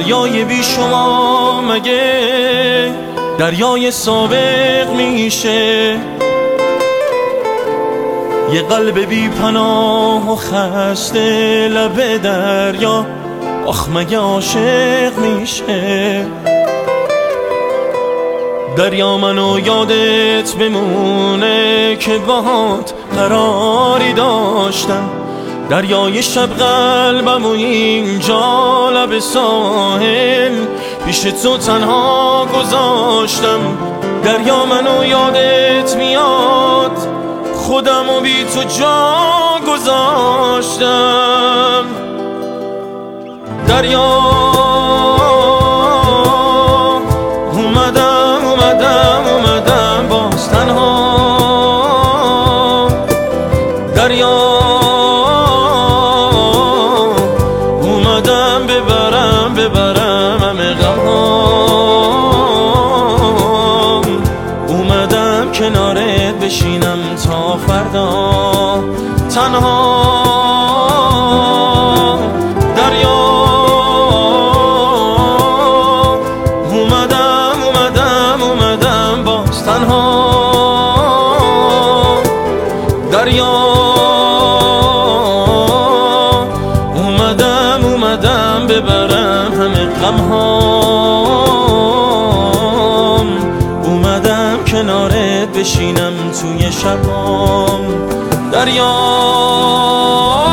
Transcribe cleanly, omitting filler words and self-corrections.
دریای بی شما مگه دریای سابق میشه؟ یه قلب بی پناه و خسته لب دریا آخ مگه عاشق میشه؟ دریا منو یادت بمونه که باهات قراری داشتم، دریای شب قلبم و اینجا لب ساحل پیش تو تنها گذاشتم. دریا منو یادت میاد خودم و بی تو جا گذاشتم. دریا اومدم باز تنها. دریا اومدم ببرم همه غمهام. اومدم کنارت بشینم تا فردا تنها. دریا اومدم باز تنها. دریا اومدم ببرم همه غمهام. اومدم کنارت بشینم توی شبام. دریا